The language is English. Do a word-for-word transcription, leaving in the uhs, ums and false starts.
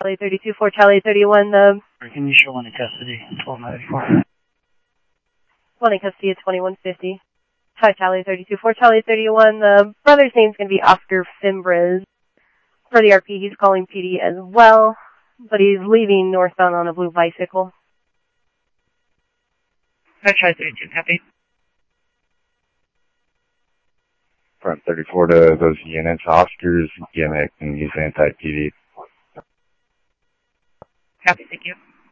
Charlie thirty-two, four Charlie thirty-one, the... Can you show one in custody, twelve ninety-four? One in custody at twenty-one fifty. Hi, Charlie thirty-two, four Charlie thirty-one, the brother's name's going to be Oscar Fimbres. For the R P, he's calling P D as well, but he's leaving northbound on a blue bicycle. Hi, Charlie thirty-two, copy. Front thirty-four to those units, Oscar's gimmick and use anti-P D. Copy, thank you.